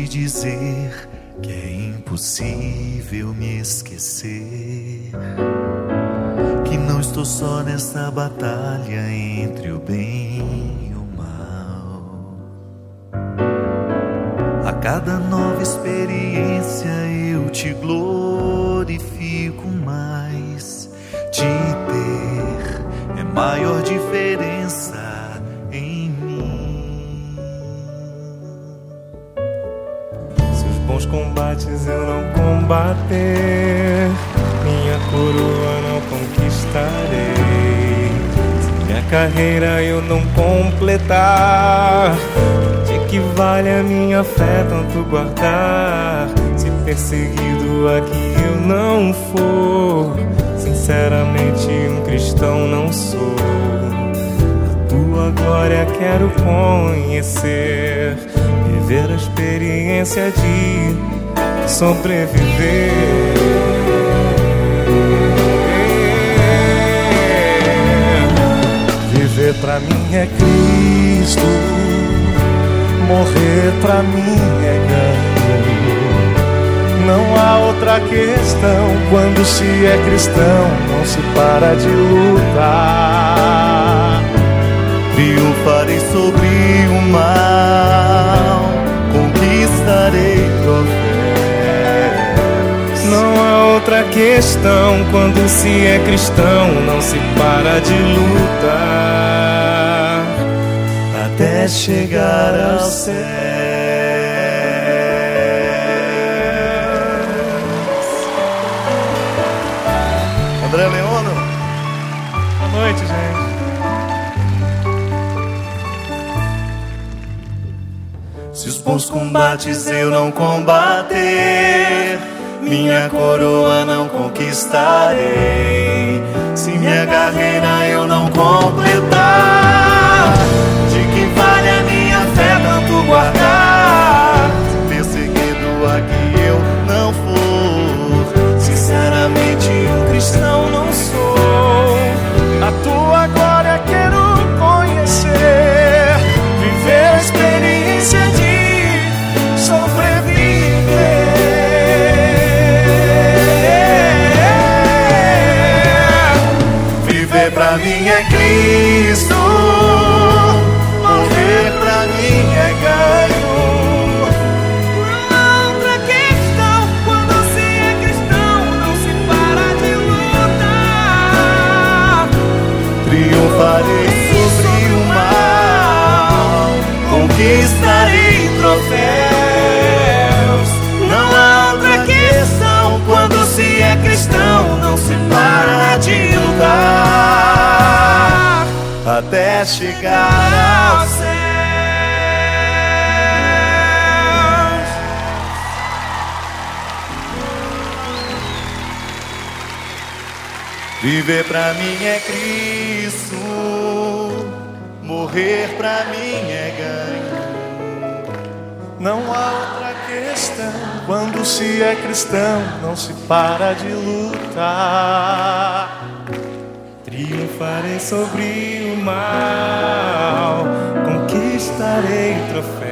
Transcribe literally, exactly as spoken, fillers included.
te dizer que é impossível me esquecer, que não estou só nessa batalha entre o bem e o mal. A cada nova experiência eu te glorifico mais. Te ter é maior diferença em mim. Se os bons combates eu não combater, minha coroa não conquistarei. Se minha carreira eu não completar, de que vale a minha fé tanto guardar? Se perseguido aqui eu não for, sinceramente um cristão não sou. A tua glória quero conhecer, viver a experiência de sobreviver. Viver pra mim é Cristo, morrer pra mim é ganho. Não há outra questão, quando se é cristão não se para de lutar. Triunfarei sobre o mal, conquistarei troféus. Não há outra questão, quando se é cristão não se para de lutar, até chegar ao céu. André Leono, boa noite, gente. Se os bons combates eu não combater, minha coroa não conquistarei. Se minha carreira eu não completar, de que vale a minha fé tanto guardar? Se perseguido aqui eu não for, sinceramente um cristão não sou. A tua glória quero conhecer, viver a experiência de sobreviver. Viver pra mim é Cristo, morrer pra mim é ganho. Não há outra questão, quando se é cristão não se para de lutar. Triunfarei sobre o mal, conquistarei troféus. Não há outra questão, quando se é cristão não se para de lutar, até chegar aos céus. Viver pra mim é Cristo, morrer pra mim é ganho. Não há outra questão, quando se é cristão não se para de lutar. Triunfarei sobre o mal, conquistarei troféus.